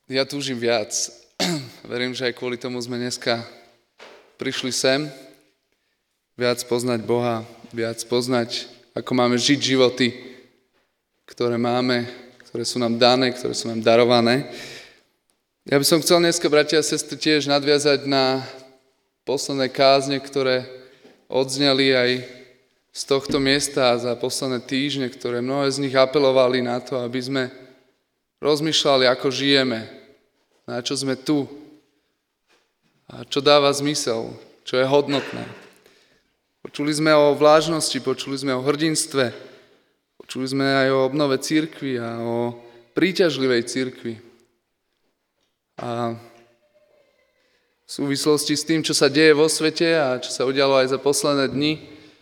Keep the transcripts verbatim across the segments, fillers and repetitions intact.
Ja túžim viac. Verím, že aj kvôli tomu sme dneska prišli sem. Viac poznať Boha, viac poznať, ako máme žiť životy, ktoré máme, ktoré sú nám dané, ktoré sú nám darované. Ja by som chcel dneska, bratia a sestry, tiež nadviazať na posledné kázne, ktoré odzneli aj z tohto miesta za posledné týždne, ktoré mnohé z nich apelovali na to, aby sme rozmýšľali, ako žijeme, na čo sme tu a čo dáva zmysel, čo je hodnotné. Počuli sme o vlážnosti, počuli sme o hrdinstve, počuli sme aj o obnove cirkvi a o príťažlivej cirkvi. A v súvislosti s tým, čo sa deje vo svete a čo sa udialo aj za posledné dni,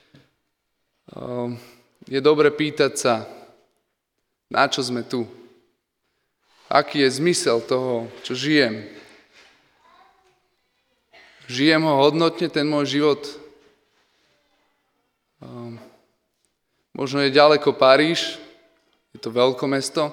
je dobre pýtať sa, na čo sme tu. Aký je zmysel toho, čo žijem? Žijem ho hodnotne, ten môj život? Um, možno je ďaleko Paríž, je to veľkomesto,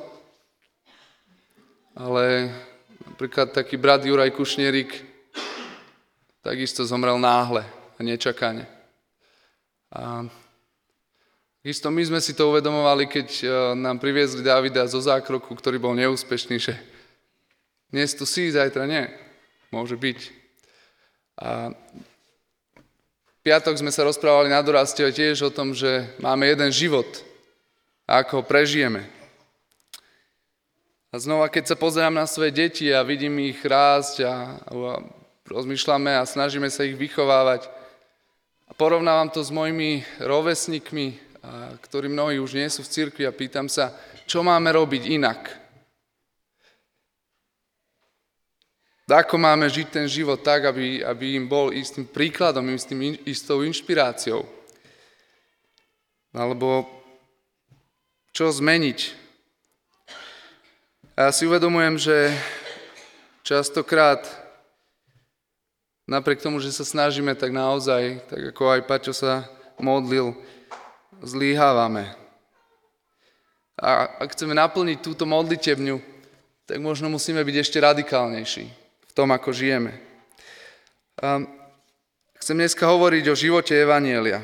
ale napríklad taký brat Juraj Kušnierik takisto zomrel náhle a nečakane. A isto my sme si to uvedomovali, keď nám priviezli Davida zo zákroku, ktorý bol neúspešný, že dnes tu si, zajtra nie. Môže byť. A v piatok sme sa rozprávali na doraste tiež o tom, že máme jeden život a ako ho prežijeme. A znova, keď sa pozerám na svoje deti a vidím ich rásť a, a rozmýšľame a snažíme sa ich vychovávať a porovnávam to s mojimi rovesníkmi, a ktorí mnohí už nie sú v cirkvi a pýtam sa, čo máme robiť inak? Ako máme žiť ten život tak, aby, aby im bol istým príkladom, istým, istou inšpiráciou? Alebo čo zmeniť? A ja si uvedomujem, že častokrát, napriek tomu, že sa snažíme tak naozaj, tak ako aj Paťo sa modlil, zlyhávame. A ak chceme naplniť túto modlitebňu, tak možno musíme byť ešte radikálnejší v tom, ako žijeme. A chcem dneska hovoriť o živote evanjelia.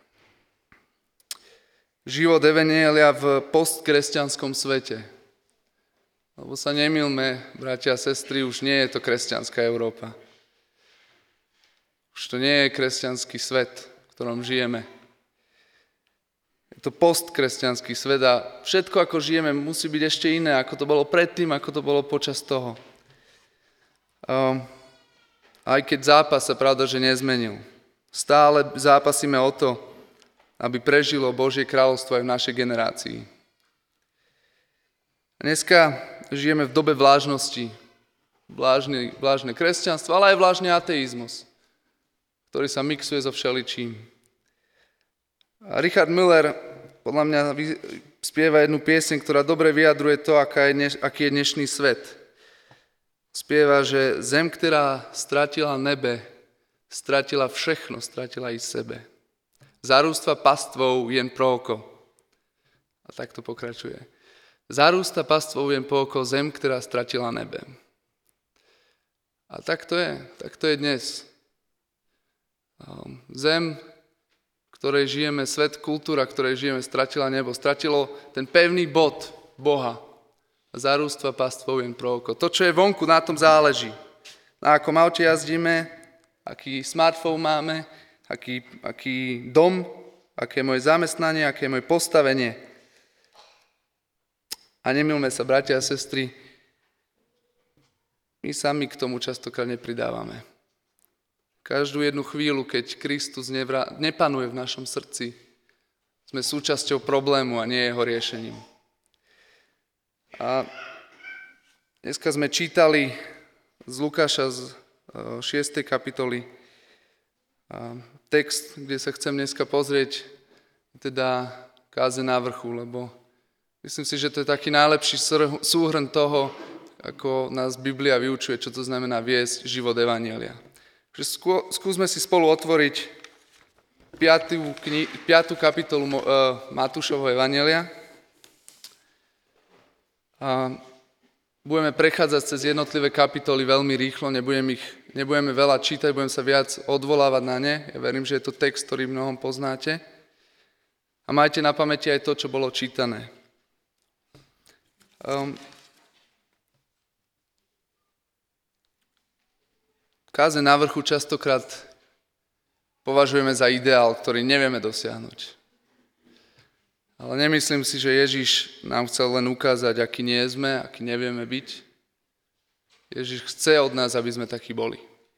Život evanjelia v postkresťanskom svete. Lebo sa nemýlme, bratia a sestry, už nie je to kresťanská Európa. Už to nie je kresťanský svet, v ktorom žijeme. Je to postkresťanský svet a všetko, ako žijeme, musí byť ešte iné, ako to bolo predtým, ako to bolo počas toho. Um, aj keď zápas sa pravda, že nezmenil. Stále zápasíme o to, aby prežilo Božie kráľovstvo aj v našej generácii. Dneska žijeme v dobe vlážnosti. Vlážne, vlážne kresťanstvo, ale aj vlážny ateizmus, ktorý sa mixuje so všeličím. A Richard Müller podľa mňa spieva jednu pieseň, ktorá dobre vyjadruje to, aká je dneš, aký je dnešný svet. Spieva, že zem, ktorá stratila nebe, stratila všechno, stratila i sebe. Zarústva pastvou jen pro oko. A tak to pokračuje. Zarústa pastvou jen po oko zem, ktorá stratila nebe. A tak to je, tak to je dnes. Zem, ktorej žijeme, svet, kultúra, ktorej žijeme, stratila nebo, stratilo ten pevný bod Boha. Zarústva pastvou jen pro oko. To, čo je vonku, na tom záleží. Na akom aute jazdíme, aký smartfón máme, aký, aký dom, aké je moje zamestnanie, aké je moje postavenie. A nemilme sa, bratia a sestry, my sami k tomu častokrát nepridávame. Každú jednu chvíľu, keď Kristus nevra- nepanuje v našom srdci, sme súčasťou problému a nie jeho riešením. A dneska sme čítali z Lukáša z šiestej kapitoly text, kde sa chcem dneska pozrieť, teda kázeň na vrchu, lebo myslím si, že to je taký najlepší súhrn toho, ako nás Biblia vyučuje, čo to znamená viesť život evanjelia. Skúsme si spolu otvoriť piatú, kni- piatú kapitolu Matúšovho evanjelia. A budeme prechádzať cez jednotlivé kapitoly veľmi rýchlo, nebudeme, ich, nebudeme veľa čítať, budem sa viac odvolávať na ne. Ja verím, že je to text, ktorý mnohom poznáte. A majte na pamäti aj to, čo bolo čítané. Um, kázeň na vrchu častokrát považujeme za ideál, ktorý nevieme dosiahnuť. Ale nemyslím si, že Ježiš nám chcel len ukázať, aký nie sme, aký nevieme byť. Ježiš chce od nás, aby sme takí boli.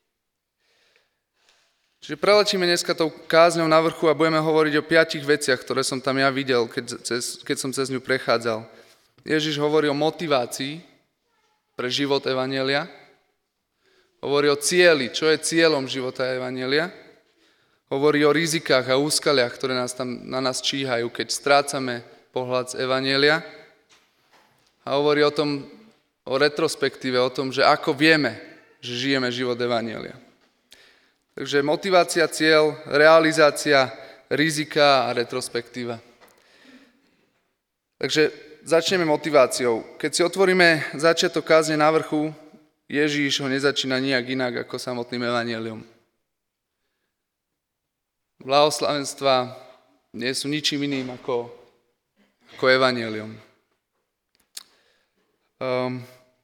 Čiže preletíme dneska tou kázňou na vrchu a budeme hovoriť o piatich veciach, ktoré som tam ja videl, keď, cez, keď som cez ňu prechádzal. Ježiš hovorí o motivácii pre život evanjelia. Hovorí o cieli, čo je cieľom života evanjelia. Hovorí o rizikách a úskaliach, ktoré nás tam na nás číhajú, keď strácame pohľad z evanjelia. A hovorí o tom, o retrospektíve, o tom, že ako vieme, že žijeme život evanjelia. Takže motivácia, cieľ, realizácia, rizika a retrospektíva. Takže začneme motiváciou. Keď si otvoríme začiatok kázne na vrchu, Ježíš ho nezačína nijak inak ako samotným evanjeliom. Blahoslavenstva nie sú ničím iným ako, ako evanjelium. Um,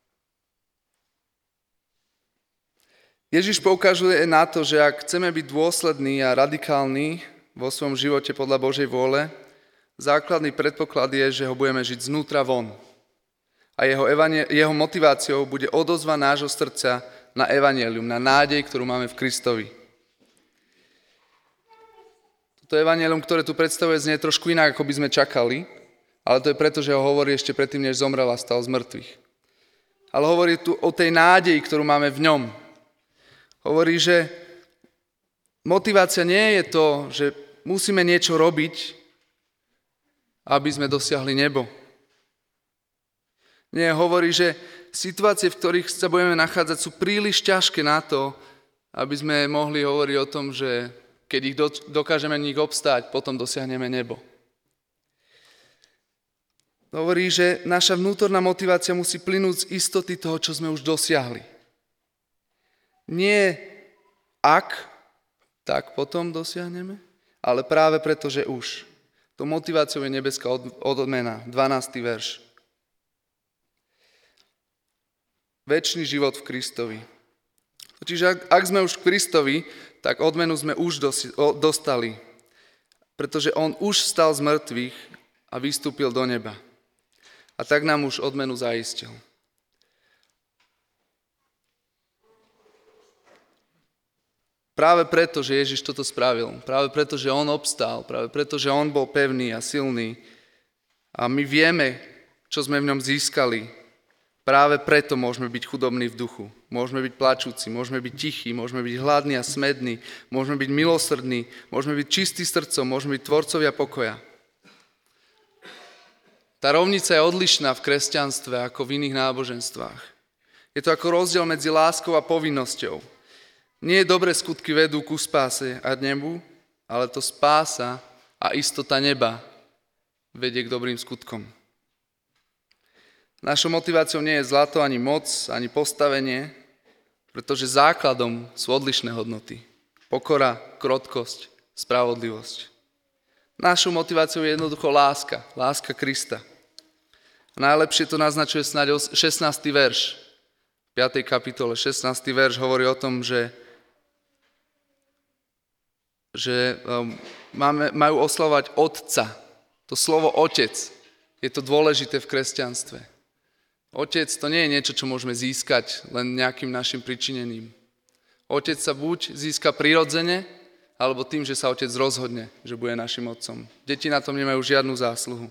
Ježiš poukazuje na to, že ak chceme byť dôslední a radikálni vo svojom živote podľa Božej vôle, základný predpoklad je, že ho budeme žiť znútra von. A jeho, evanie, jeho motiváciou bude odozva nášho srdca na evanjelium, na nádej, ktorú máme v Kristovi. To evanjelium, ktoré tu predstavuje, znie trošku inak, ako by sme čakali, ale to je preto, že ho hovorí ešte predtým, než zomrel a stal z mŕtvych. Ale hovorí tu o tej nádeji, ktorú máme v ňom. Hovorí, že motivácia nie je to, že musíme niečo robiť, aby sme dosiahli nebo. Nie, hovorí, že situácie, v ktorých sa budeme nachádzať, sú príliš ťažké na to, aby sme mohli hovoriť o tom, že keď ich dokážeme v nich obstáť, potom dosiahneme nebo. Hovorí, že naša vnútorná motivácia musí plynúť z istoty toho, čo sme už dosiahli. Nie ak, tak potom dosiahneme, ale práve preto, že už. To motiváciou je nebeská odmena, dvanásty verš. Večný život v Kristovi. Čiže ak, ak sme už v Kristovi, tak odmenu sme už dostali, pretože on už vstal z mŕtvych a vystúpil do neba. A tak nám už odmenu zaistil. Práve preto, že Ježiš toto spravil, práve preto, že on obstál, práve preto, že on bol pevný a silný a my vieme, čo sme v ňom získali, práve preto môžeme byť chudobní v duchu, môžeme byť plačúci, môžeme byť tichí, môžeme byť hladní a smední, môžeme byť milosrdní, môžeme byť čistí srdcom, môžeme byť tvorcovia pokoja. Tá rovnica je odlišná v kresťanstve ako v iných náboženstvách. Je to ako rozdiel medzi láskou a povinnosťou. Nie dobré skutky vedú ku spáse a nebu, ale to spása a istota neba vedie k dobrým skutkom. Našou motiváciou nie je zlato, ani moc, ani postavenie, pretože základom sú odlišné hodnoty. Pokora, krotkosť, spravodlivosť. Našou motiváciou je jednoducho láska, láska Krista. A najlepšie to naznačuje snáď šestnásty verš. V piatej kapitole šestnásty verš hovorí o tom, že, že um, máme, majú oslavovať Otca. To slovo Otec je to dôležité v kresťanstve. Otec to nie je niečo, čo môžeme získať len nejakým našim pričinením. Otec sa buď získa prirodzene, alebo tým, že sa otec rozhodne, že bude našim otcom. Deti na tom nemajú žiadnu zásluhu.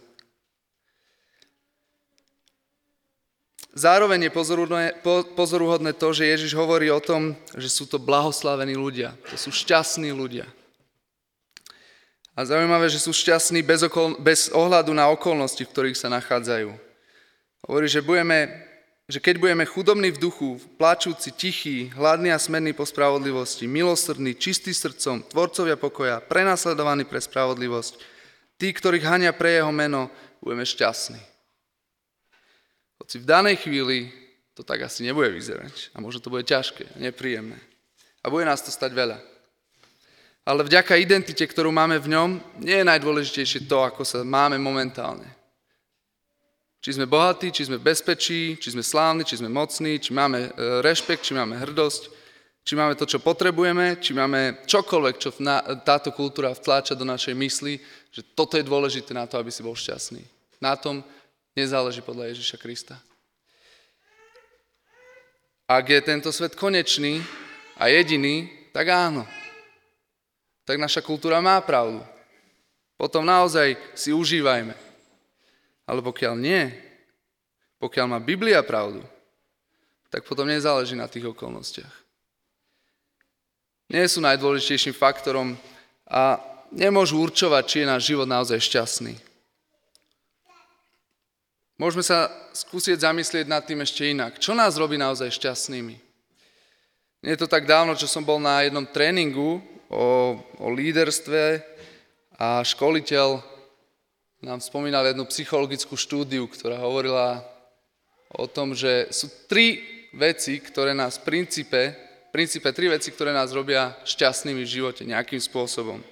Zároveň je pozoruhodné to, že Ježiš hovorí o tom, že sú to blahoslavení ľudia. To sú šťastní ľudia. A zaujímavé, že sú šťastní bez, okol- bez ohľadu na okolnosti, v ktorých sa nachádzajú. Hovorí, že, budeme, že keď budeme chudobní v duchu, plačúci, tichí, hladní a smední po spravodlivosti, milosrdní, čistí srdcom, tvorcovia pokoja, prenasledovaní pre spravodlivosť, tí, ktorých hania pre jeho meno, budeme šťastní. Hoci v danej chvíli to tak asi nebude vyzerať. A možno to bude ťažké, nepríjemné. A bude nás to stať veľa. Ale vďaka identite, ktorú máme v ňom, nie je najdôležitejšie to, ako sa máme momentálne. Či sme bohatí, či sme v bezpečí, či sme slávni, či sme mocní, či máme rešpekt, či máme hrdosť, či máme to, čo potrebujeme, či máme čokoľvek, čo táto kultúra vtláča do našej mysli, že toto je dôležité na to, aby si bol šťastný. Na tom nezáleží podľa Ježiša Krista. Ak je tento svet konečný a jediný, tak áno. Tak naša kultúra má pravdu. Potom naozaj si užívajme. Ale pokiaľ nie, pokiaľ má Biblia pravdu, tak potom nezáleží na tých okolnostiach. Nie sú najdôležitejším faktorom a nemôžu určovať, či je náš život naozaj šťastný. Môžeme sa skúsiť zamyslieť nad tým ešte inak. Čo nás robí naozaj šťastnými? Nie je to tak dávno, čo som bol na jednom tréningu o, o líderstve a školiteľ nám spomínal jednu psychologickú štúdiu, ktorá hovorila o tom, že sú tri veci, ktoré nás v princípe, v princípe tri veci, ktoré nás robia šťastnými v živote nejakým spôsobom.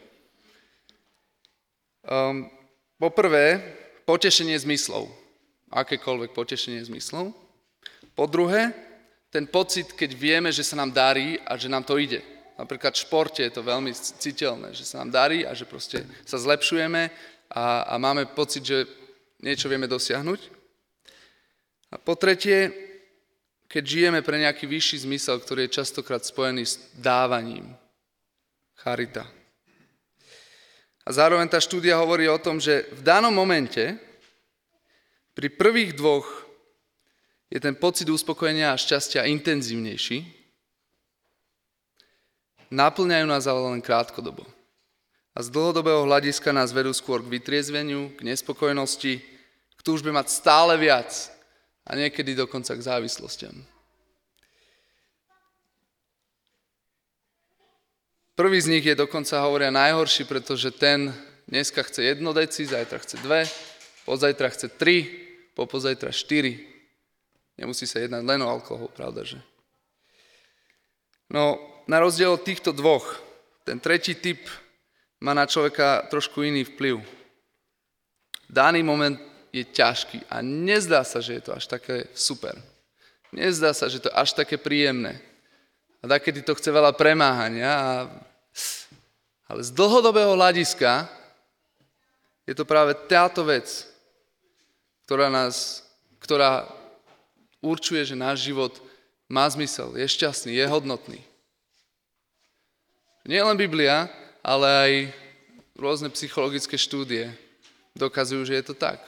Um, poprvé, potešenie zmyslov. Akékoľvek potešenie zmyslov. Po druhé, ten pocit, keď vieme, že sa nám darí a že nám to ide. Napríklad v športe je to veľmi citeľné, že sa nám darí a že proste sa zlepšujeme a, a máme pocit, že niečo vieme dosiahnuť. A po tretie, keď žijeme pre nejaký vyšší zmysel, ktorý je častokrát spojený s dávaním. Charita. A zároveň tá štúdia hovorí o tom, že v danom momente, pri prvých dvoch, je ten pocit uspokojenia a šťastia intenzívnejší, naplňajú nás ale len krátkodobo. A z dlhodobého hľadiska nás vedú skôr k vytriezveniu, k nespokojnosti, k túžbe mať stále viac a niekedy dokonca k závislostiam. Prvý z nich je dokonca, hovoria, najhorší, pretože ten dneska chce jedno deci, zajtra chce dve, pozajtra chce tri, popozajtra štyri. Nemusí sa jednať len o alkohol, pravda, že? No, na rozdiel od týchto dvoch, ten tretí typ má na človeka trošku iný vplyv. Daný moment je ťažký a nezdá sa, že je to až také super. Nezdá sa, že to je až také príjemné. A takedy to chce veľa premáhania. A... Ale z dlhodobého hľadiska je to práve táto vec, ktorá nás, ktorá určuje, že náš život má zmysel, je šťastný, je hodnotný. Nie len Biblia, ale aj rôzne psychologické štúdie dokazujú, že je to tak.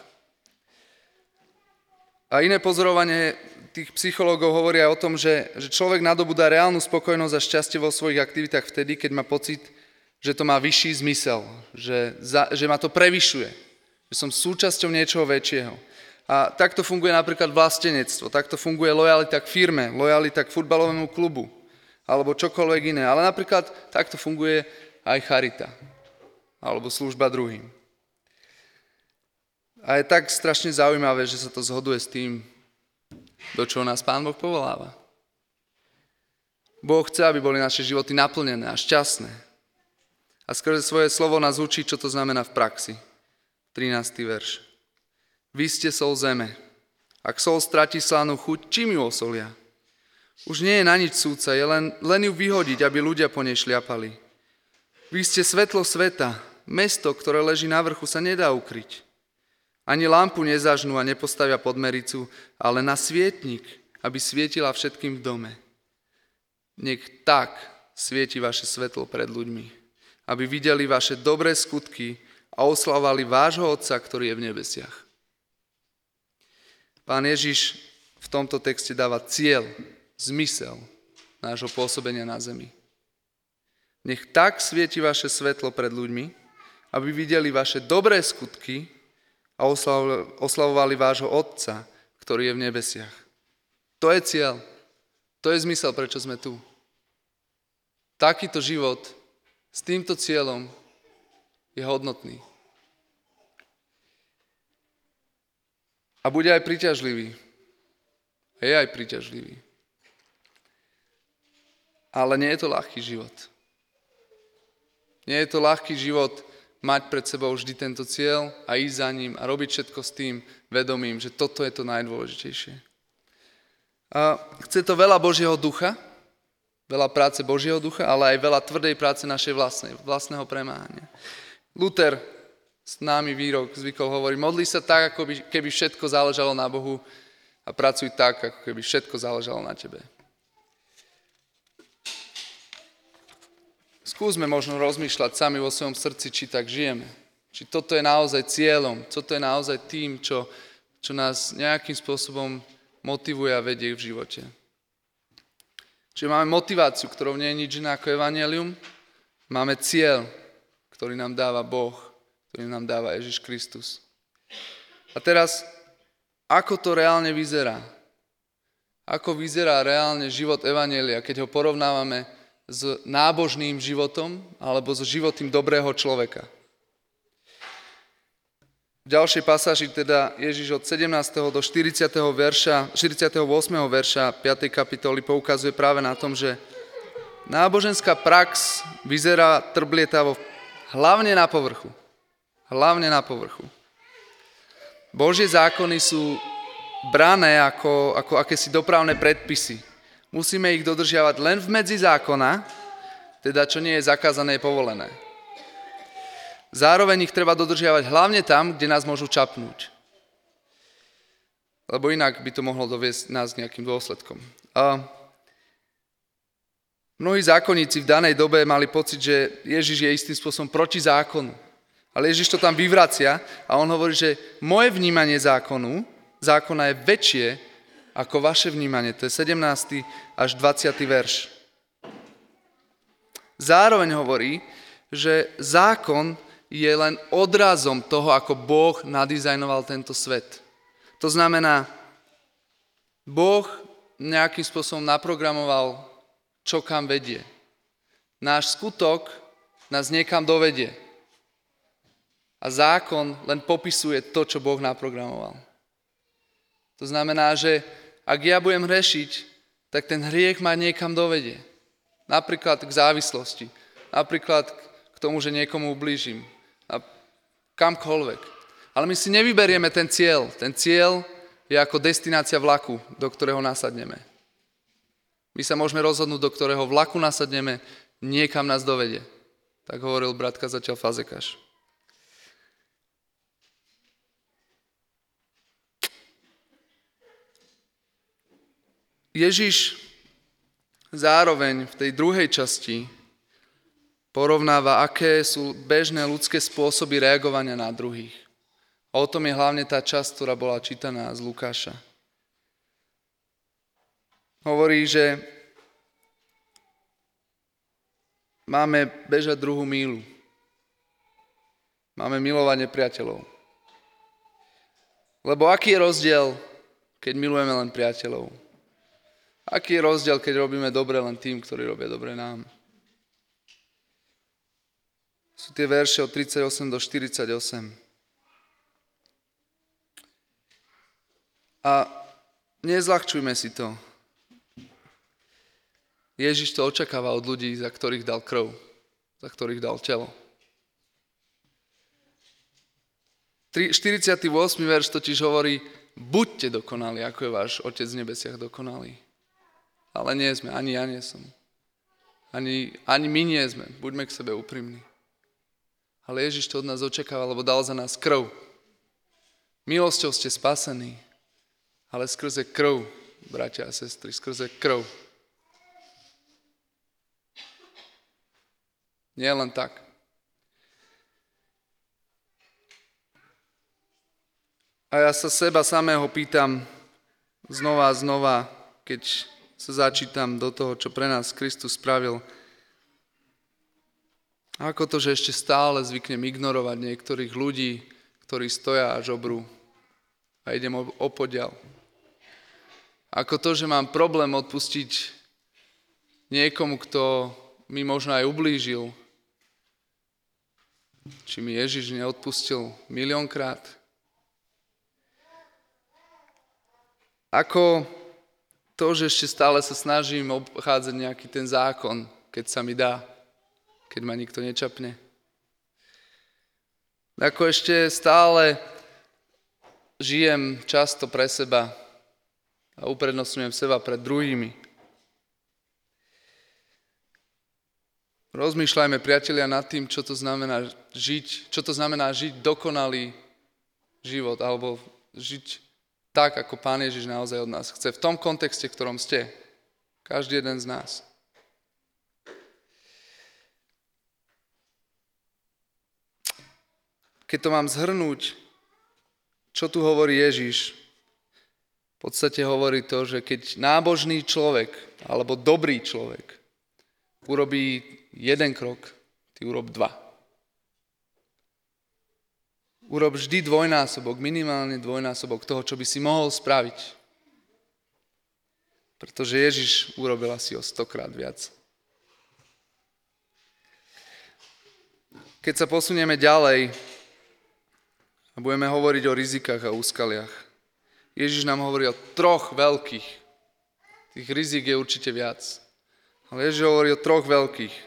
A iné pozorovanie tých psychológov hovoria o tom, že, že človek nadobúda reálnu spokojnosť a šťastie vo svojich aktivitách vtedy, keď má pocit, že to má vyšší zmysel, že, za, že ma to prevyšuje, že som súčasťou niečoho väčšieho. A takto funguje napríklad vlastenectvo, takto funguje lojalita k firme, lojalita k futbalovému klubu, alebo čokoľvek iné. Ale napríklad takto funguje aj charita, alebo služba druhým. A je tak strašne zaujímavé, že sa to zhoduje s tým, do čoho nás Pán Boh povoláva. Boh chce, aby boli naše životy naplnené a šťastné. A skrze svoje slovo nás učí, čo to znamená v praxi. trinásty verš. Vy ste sol zeme. Ak sol stratí slánnu chuť, čím ju osolia? Už nie je na nič súca, je len, len ju vyhodiť, aby ľudia po nej šliapali. Vy ste svetlo sveta, mesto, ktoré leží na vrchu, sa nedá ukryť. Ani lampu nezažnú a nepostavia pod mericu, ale na svietnik, aby svietila všetkým v dome. Nech tak svieti vaše svetlo pred ľuďmi, aby videli vaše dobré skutky a oslavovali vášho Otca, ktorý je v nebesiach. Pán Ježiš v tomto texte dáva cieľ, zmysel nášho pôsobenia na zemi. Nech tak svieti vaše svetlo pred ľuďmi, aby videli vaše dobré skutky a oslavovali vášho Otca, ktorý je v nebesiach. To je cieľ. To je zmysel, prečo sme tu. Takýto život s týmto cieľom je hodnotný. A bude aj príťažlivý. A je aj príťažlivý. Ale nie je to ľahký život. Nie je to ľahký život mať pred sebou vždy tento cieľ a ísť za ním a robiť všetko s tým vedomím, že toto je to najdôležitejšie. A chce to veľa Božieho ducha, veľa práce Božieho ducha, ale aj veľa tvrdej práce našej vlastnej, vlastného premáhania. Luther, známy výrok, zvykol hovoriť, modli sa tak, ako by, keby všetko záležalo na Bohu a pracuj tak, ako keby všetko záležalo na tebe. Skúsme možno rozmýšľať sami vo svojom srdci, či tak žijeme. Či toto je naozaj cieľom, toto je naozaj tým, čo, čo nás nejakým spôsobom motivuje a vedie v živote. Čiže máme motiváciu, ktorou nie je nič iné ako evanjelium. Máme cieľ, ktorý nám dáva Boh, ktorý nám dáva Ježiš Kristus. A teraz, ako to reálne vyzerá? Ako vyzerá reálne život evanjelia, keď ho porovnávame s nábožným životom alebo so životom dobrého človeka? V ďalšej pasáži teda Ježiš od sedemnásteho do štyridsiateho verša, štyridsiateho ôsmeho verša piatej kapitoly poukazuje práve na tom, že náboženská prax vyzerá trblietavo hlavne na povrchu. Hlavne na povrchu. Božie zákony sú brané ako, ako akési dopravné predpisy. Musíme ich dodržiavať len v medzi zákona, teda čo nie je zakázané, je povolené. Zároveň ich treba dodržiavať hlavne tam, kde nás môžu čapnúť. Lebo inak by to mohlo doviesť nás k nejakým dôsledkom. A mnohí zákonníci v danej dobe mali pocit, že Ježiš je istým spôsobom proti zákonu. Ale Ježiš to tam vyvracia a on hovorí, že moje vnímanie zákonu, zákona je väčšie ako vaše vnímanie. To je sedemnásty až dvadsiaty verš. Zároveň hovorí, že zákon je len odrazom toho, ako Boh nadizajnoval tento svet. To znamená, Boh nejakým spôsobom naprogramoval, čo kam vedie. Náš skutok nás niekam dovedie. A zákon len popisuje to, čo Boh naprogramoval. To znamená, že ak ja budem hrešiť, tak ten hriech ma niekam dovedie. Napríklad k závislosti. Napríklad k tomu, že niekomu ublížim. A kamkoľvek. Ale my si nevyberieme ten cieľ. Ten cieľ je ako destinácia vlaku, do ktorého nasadneme. My sa môžeme rozhodnúť, do ktorého vlaku nasadneme, niekam nás dovedie. Tak hovoril brat kazateľ Fazekáš. Ježiš zároveň v tej druhej časti porovnáva, aké sú bežné ľudské spôsoby reagovania na druhých. A o tom je hlavne tá časť, ktorá bola čítaná z Lukáša. Hovorí, že máme bežať druhú míľu. Máme milovať nepriateľov. Lebo aký je rozdiel, keď milujeme len priateľov? Aký je rozdiel, keď robíme dobre len tým, ktorí robia dobre nám? Sú tie verše od tridsaťosem do štyridsaťosem. A nezľahčujme si to. Ježiš to očakáva od ľudí, za ktorých dal krv, za ktorých dal telo. štyridsiaty ôsmy verš totiž hovorí, buďte dokonalí, ako je váš Otec v nebesiach dokonalý. Ale nie sme, ani ja nie som. Ani, ani my nie sme, buďme k sebe úprimní. Ale Ježiš to od nás očakáva, lebo dal za nás krv. Milosťou ste spasení, ale skrze krv, bratia a sestry, skrze krv. Nie len tak. A ja sa seba samého pýtam znova a znova, keď sa začítam do toho, čo pre nás Kristus spravil. Ako to, že ešte stále zvyknem ignorovať niektorých ľudí, ktorí stoja a žobrú a idem o podiaľ. Ako to, že mám problém odpustiť niekomu, kto mi možno aj ublížil. Či mi Ježiš neodpustil miliónkrát. Ako to, že ešte stále sa snažím obchádzať nejaký ten zákon, keď sa mi dá, keď ma nikto nečapne. Ako ešte stále žijem často pre seba a uprednostňujem seba pred druhými. Rozmýšľajme, priatelia, nad tým, čo to znamená žiť, čo to znamená žiť dokonalý život, alebo žiť tak, ako Pán Ježiš naozaj od nás chce. V tom kontexte, v ktorom ste. Každý jeden z nás. Keď to mám zhrnúť, čo tu hovorí Ježiš, v podstate hovorí to, že keď nábožný človek, alebo dobrý človek, urobí jeden krok, ty urob dva. Urob vždy dvojnásobok, minimálne dvojnásobok toho, čo by si mohol spraviť. Pretože Ježiš urobil asi o stokrát viac. Keď sa posunieme ďalej a budeme hovoriť o rizikách a úskaliach, Ježiš nám hovorí o troch veľkých. Tých rizik je určite viac. Ale Ježiš hovorí o troch veľkých.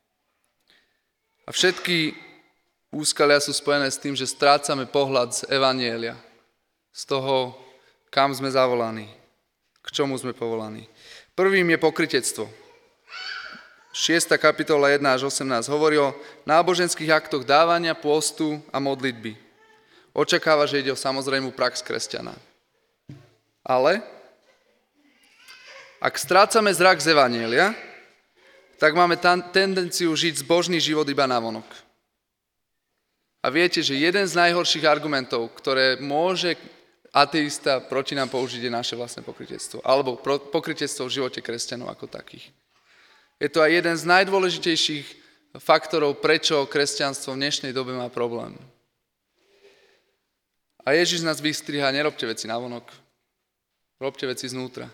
A všetky úskalia sú spojené s tým, že strácame pohľad z evanjelia. Z toho, kam sme zavolaní. K čomu sme povolaní. Prvým je pokrytectvo. šiesta kapitola jeden až osemnásť hovorí o náboženských aktoch dávania, pôstu a modlitby. Očakáva, že ide o samozrejmú prax kresťana. Ale ak strácame zrak z evanjelia, tak máme tam tendenciu žiť zbožný život iba navonok. A viete, že jeden z najhorších argumentov, ktoré môže ateista proti nám použiť, je naše vlastné pokrytectvo. Alebo pokrytectvo v živote kresťanov ako takých. Je to aj jeden z najdôležitejších faktorov, prečo kresťanstvo v dnešnej dobe má problém. A Ježiš nás vystriha, nerobte veci navonok. Robte veci znútra.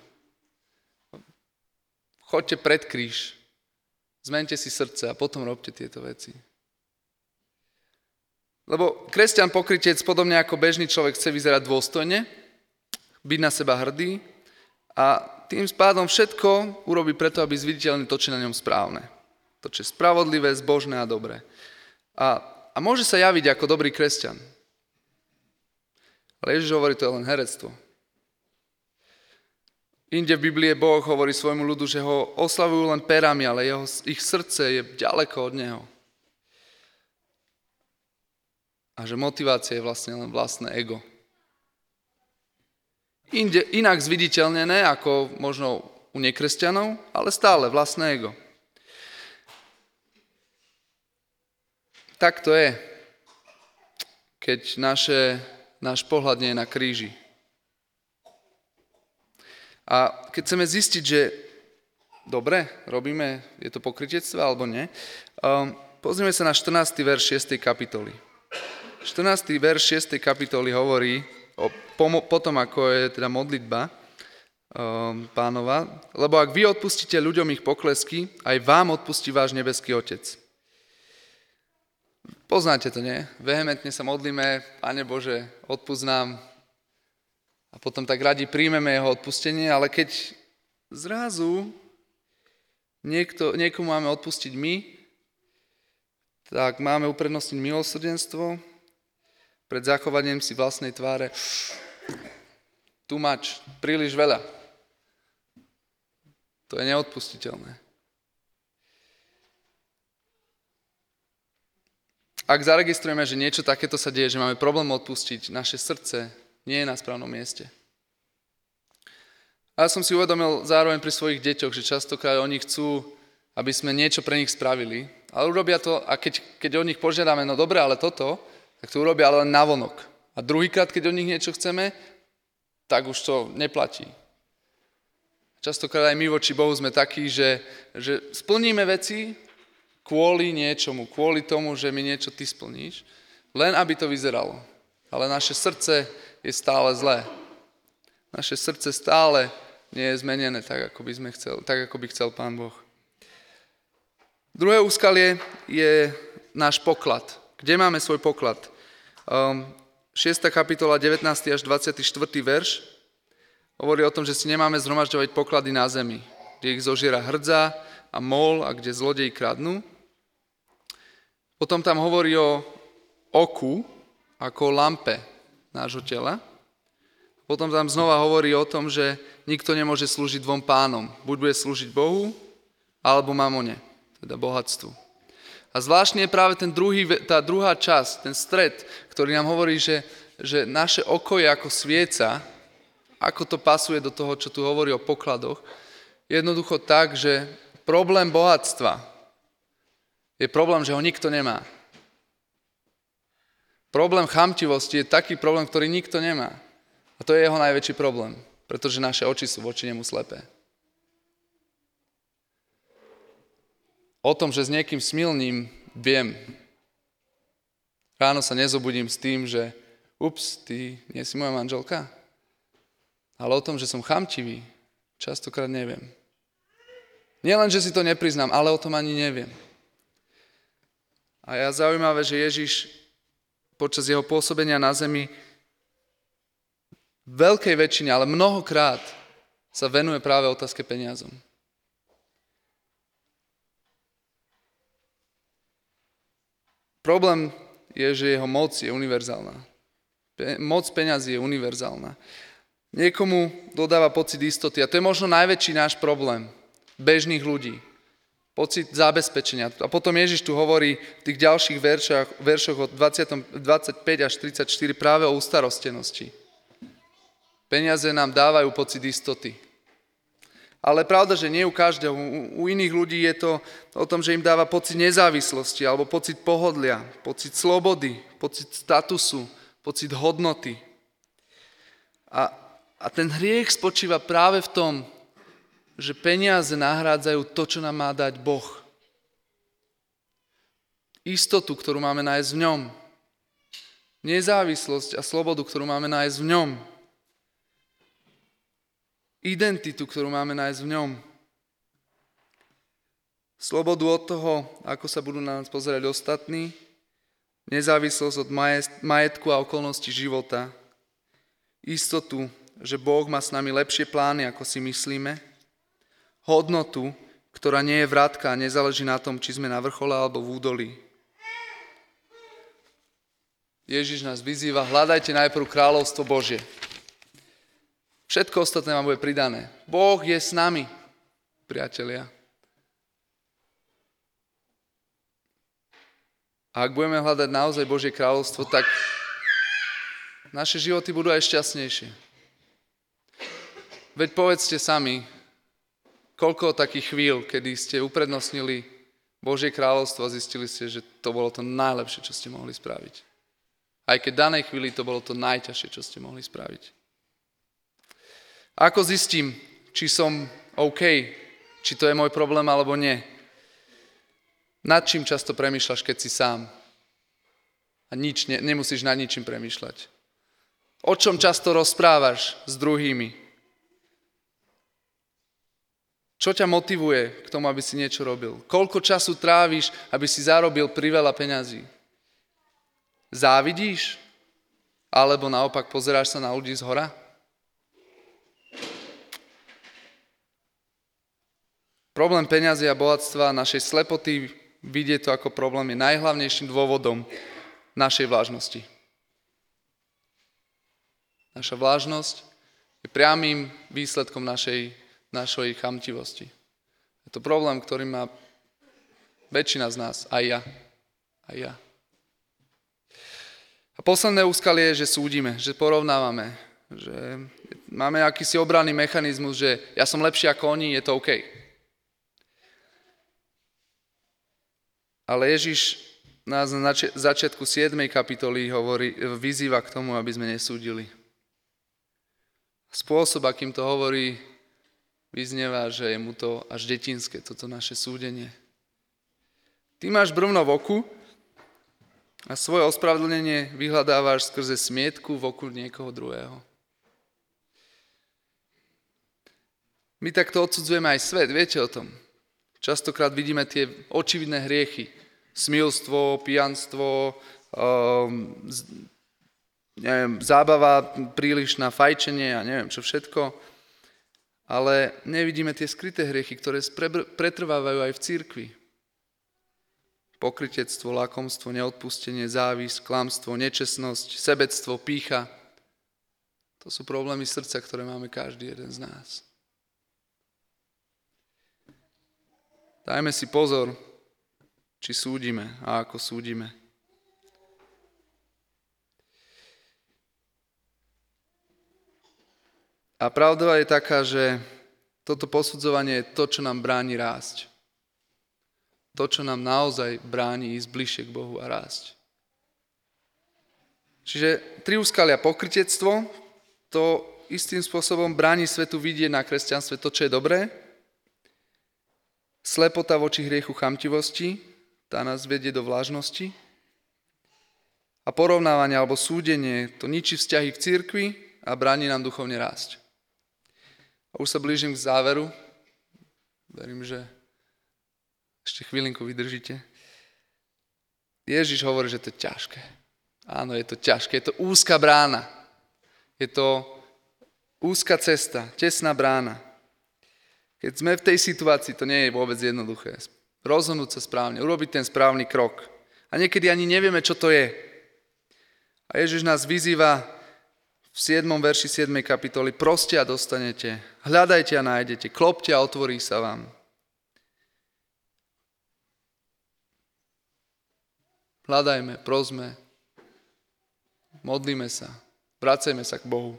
Choďte pred kríž. Zmente si srdce a potom robte tieto veci. Lebo kresťan pokrytec, podobne ako bežný človek, chce vyzerať dôstojne, byť na seba hrdý a tým spádom všetko urobí preto, aby zviditeľnil to, čo je na ňom správne. To, čo je spravodlivé, zbožné a dobré. A, a môže sa javiť ako dobrý kresťan. Ale Ježiš hovorí, to je len herectvo. Inde v Biblii Boh hovorí svojmu ľudu, že ho oslavujú len perami, ale jeho, ich srdce je ďaleko od neho. A že motivácia je vlastne len vlastné ego. Inde, inak zviditeľnené ako možno u nekresťanov, ale stále vlastné ego. Tak to je, keď naše, náš pohľad nie je na kríži. A keď chceme zistiť, že dobre, robíme, je to pokrytectvo alebo nie, um, pozrieme sa na štrnásty verš šiestej kapitoly. štrnásty verš šiestej kapitoly hovorí, o, pomo- potom ako je teda modlitba um, Pánova, lebo ak vy odpustíte ľuďom ich poklesky, aj vám odpustí váš nebeský Otec. Poznáte to, nie? Vehementne sa modlíme, Pane Bože, odpusť nám, a potom tak radi príjmeme jeho odpustenie, ale keď zrazu niekto, niekomu máme odpustiť my, tak máme uprednostniť milosrdenstvo pred zachovaním si vlastnej tváre. Too much, príliš veľa. To je neodpustiteľné. Ak zaregistrujeme, že niečo takéto sa deje, že máme problém odpustiť, naše srdce nie je na správnom mieste. A ja som si uvedomil zároveň pri svojich deťoch, že častokrát oni chcú, aby sme niečo pre nich spravili, ale urobia to, a keď, keď od nich požiadame, no dobre, ale toto, tak to urobia len navonok. A druhýkrát, keď od nich niečo chceme, tak už to neplatí. Častokrát aj my voči Bohu sme takí, že, že splníme veci kvôli niečomu, kvôli tomu, že mi niečo ty splníš, len aby to vyzeralo. Ale naše srdce je stále zlé. Naše srdce stále nie je zmenené tak, ako by sme chcel, tak, ako by chcel Pán Boh. Druhé úskalie je náš poklad. Kde máme svoj poklad? Um, šiesta kapitola, devätnásty až dvadsiaty štvrtý verš hovorí o tom, že si nemáme zhromažďovať poklady na zemi, kde ich zožiera hrdza a mol a kde zlodeji kradnú. Potom tam hovorí o oku ako o lampe nášho tela. Potom tam znova hovorí o tom, že nikto nemôže slúžiť dvom pánom. Buď bude slúžiť Bohu, alebo mamone, teda bohatstvu. A zvláštne je práve ten druhý, tá druhá časť, ten stred, ktorý nám hovorí, že, že naše oko je ako svieca, ako to pasuje do toho, čo tu hovorí o pokladoch. Jednoducho tak, že problém bohatstva je problém, že ho nikto nemá. Problém chamtivosti je taký problém, ktorý nikto nemá. A to je jeho najväčší problém, pretože naše oči sú voči nemu slepé. O tom, že s niekým smilným viem. Ráno sa nezobudím s tým, že ups, ty nie si moja manželka. Ale o tom, že som chamtivý, častokrát neviem. Nielen, že si to nepriznám, ale o tom ani neviem. A je zaujímavé, že Ježiš počas jeho pôsobenia na zemi v veľkej väčšine, ale mnohokrát sa venuje práve otázke peniazom. Problém je, že jeho moc je univerzálna. Moc peňazí je univerzálna. Niekomu dodáva pocit istoty a to je možno najväčší náš problém bežných ľudí. Pocit zabezpečenia. A potom Ježiš tu hovorí v tých ďalších veršoch, veršoch od dvadsaťpäť až tridsaťštyri práve o ustarostenosti. Peniaze nám dávajú pocit istoty. Ale pravda, že nie u každého. U iných ľudí je to o tom, že im dáva pocit nezávislosti alebo pocit pohodlia, pocit slobody, pocit statusu, pocit hodnoty. A, a ten hriech spočíva práve v tom, že peniaze nahrádzajú to, čo nám má dať Boh. Istotu, ktorú máme nájsť v ňom. Nezávislosť a slobodu, ktorú máme nájsť v ňom. Identitu, ktorú máme nájsť v ňom. Slobodu od toho, ako sa budú na nás pozerať ostatní. Nezávislosť od majetku a okolností života. Istotu, že Boh má s nami lepšie plány, ako si myslíme. Hodnotu, ktorá nie je vrátka a nezáleží na tom, či sme na vrchole alebo v údolí. Ježiš nás vyzýva, hľadajte najprv kráľovstvo Božie. Všetko ostatné vám bude pridané. Boh je s nami, priatelia. A ak budeme hľadať naozaj Božie kráľovstvo, tak naše životy budú aj šťastnejšie. Veď povedzte sami, koľko takých chvíľ, kedy ste uprednostnili Božie kráľovstvo a zistili ste, že to bolo to najlepšie, čo ste mohli spraviť. Aj keď v danej chvíli to bolo to najťažšie, čo ste mohli spraviť. Ako zistím, či som OK, či to je môj problém alebo nie? Nad čím často premýšľaš, keď si sám? A nič, ne, nemusíš nad ničím premýšľať. O čom často rozprávaš s druhými? Čo ťa motivuje k tomu, aby si niečo robil? Koľko času tráviš, aby si zarobil priveľa peňazí? Závidíš? Alebo naopak pozeráš sa na ľudí zhora? Problém peňazí a bohatstva, našej slepoty, vidieť to ako problém, je najhlavnejším dôvodom našej vlážnosti. Naša vlážnosť je priamym výsledkom našej, našej chamtivosti. Je to problém, ktorý má väčšina z nás, aj ja. Aj ja. A posledné úskalie je, že súdime, že porovnávame, že máme akýsi obranný mechanizmus, že ja som lepší ako oni, je to OK. Ale Ježiš nás na začiatku siedmej kapitoly hovorí, vyzýva k tomu, aby sme nesúdili. Spôsob, akým to hovorí, vyznieva, že je mu to až detinské, toto naše súdenie. Ty máš brvno v oku a svoje ospravedlnenie vyhľadávaš skrze smietku v oku niekoho druhého. My takto odsudzujeme aj svet, viete o tom? Častokrát vidíme tie očividné hriechy. Smilstvo, pijanstvo, um, neviem, zábava prílišná, fajčenie a neviem čo všetko. ale nevidíme tie skryté hriechy, ktoré pretrvávajú aj v cirkvi. Pokrytectvo, lakomstvo, neodpustenie, závisť, klamstvo, nečestnosť, sebectvo, pýcha. To sú problémy srdca, ktoré máme každý jeden z nás. Dajme si pozor, či súdime a ako súdime. A pravda je taká, že toto posudzovanie je to, čo nám bráni rásť. To, čo nám naozaj bráni ísť bližšie k Bohu a rásť. Čiže tri úskalia: pokrytectvo, to istým spôsobom bráni svetu vidieť na kresťanstve to, čo je dobré. Slepota voči hriechu chamtivosti, tá nás vedie do vlážnosti. A porovnávanie alebo súdenie, to ničí vzťahy v cirkvi a bráni nám duchovne rásť. A už sa blížim k záveru. Verím, že ešte chvíľinku vydržíte. Ježiš hovorí, že to je ťažké. Áno, je to ťažké. Je to úzka brána. Je to úzka cesta, tesná brána. Keď sme v tej situácii, to nie je vôbec jednoduché. Rozhodnúť sa správne, urobiť ten správny krok. A niekedy ani nevieme, čo to je. A Ježiš nás vyzýva v siedmom verši siedmej kapitoly: proste a dostanete, hľadajte a nájdete, klopte a otvorí sa vám. Hľadajme, prosme, modlíme sa, vracajme sa k Bohu.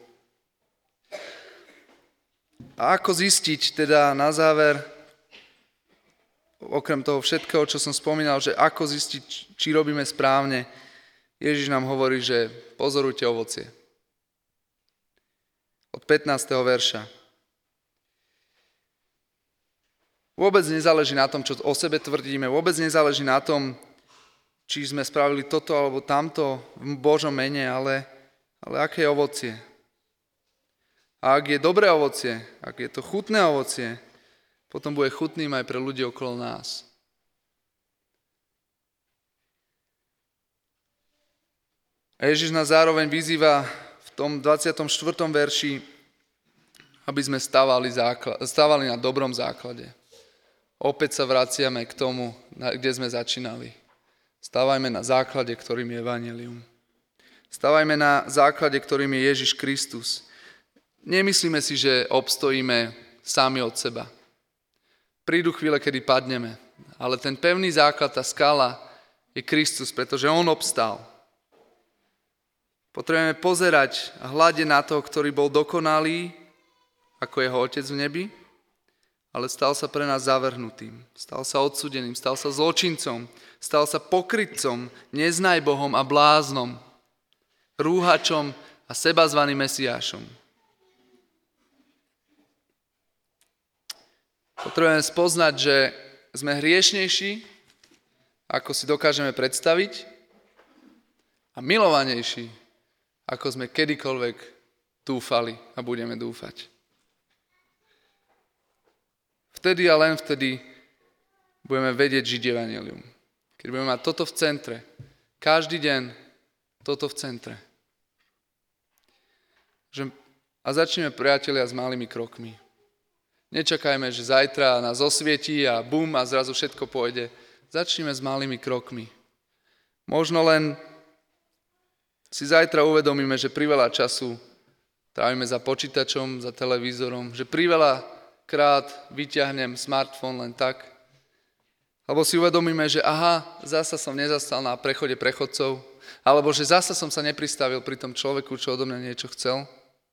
A ako zistiť teda na záver, okrem toho všetkého, čo som spomínal, že ako zistiť, či robíme správne, Ježiš nám hovorí, že pozorujte ovocie. Od pätnásteho verša. Vôbec nezáleží na tom, čo o sebe tvrdíme, vôbec nezáleží na tom, či sme spravili toto alebo tamto v Božom mene, ale, ale aké je ovocie. A ak je dobré ovocie, ak je to chutné ovocie, potom bude chutným aj pre ľudí okolo nás. A Ježiš nás zároveň vyzýva v tom dvadsiatom štvrtom verši, aby sme stávali, základ, stávali na dobrom základe. Opäť sa vraciame k tomu, kde sme začínali. Stávajme na základe, ktorým je evanjelium. Stávajme na základe, ktorým je Ježiš Kristus. Nemyslíme si, že obstojíme sami od seba. Prídu chvíle, kedy padneme, ale ten pevný základ, tá skala je Kristus, pretože on obstál. Potrebujeme pozerať a hľadiť na toho, ktorý bol dokonalý, ako jeho Otec v nebi, ale stal sa pre nás zavrhnutým, stal sa odsúdeným, stal sa zločincom, stal sa pokrytcom, neznajbohom a bláznom, rúhačom a sebazvaným Mesiášom. Potrebujeme spoznať, že sme hriešnejší, ako si dokážeme predstaviť, a milovanejší, ako sme kedykoľvek dúfali a budeme dúfať. Vtedy a len vtedy budeme vedieť žiť evanjelium. Keď budeme mať toto v centre, každý deň toto v centre. Že, a začneme, priatelia, s malými krokmi. Nečakajme, že zajtra nás osvietí a bum a zrazu všetko pôjde. Začneme s malými krokmi. Možno len si zajtra uvedomíme, že priveľa času trávime za počítačom, za televízorom, že priveľa krát vyťahnem smartfón len tak. Alebo si uvedomíme, že aha, zasa som nezastal na prechode prechodcov, alebo že zasa som sa nepristavil pri tom človeku, čo odo mňa niečo chcel.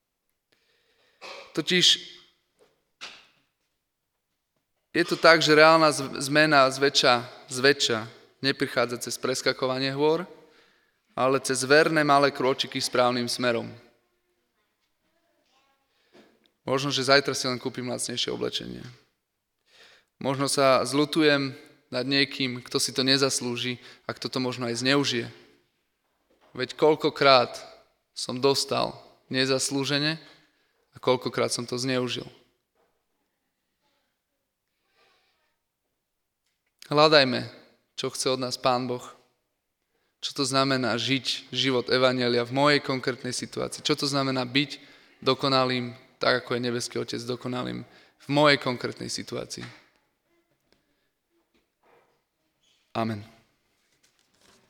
Totiž je to tak, že reálna zmena zväčša, zväčša neprichádza cez preskakovanie hôr, ale cez verné malé krôčiky správnym smerom. Možno, že zajtra si len kúpim lacnejšie oblečenie. Možno sa zľutujem nad niekým, kto si to nezaslúži a kto to možno aj zneužije. Veď koľkokrát som dostal nezaslúžene a koľkokrát som to zneužil. Hľadajme, čo chce od nás Pán Boh. Čo to znamená žiť život evanjelia v mojej konkrétnej situácii. Čo to znamená byť dokonalým tak ako je nebeský Otec dokonalým v mojej konkrétnej situácii. Amen.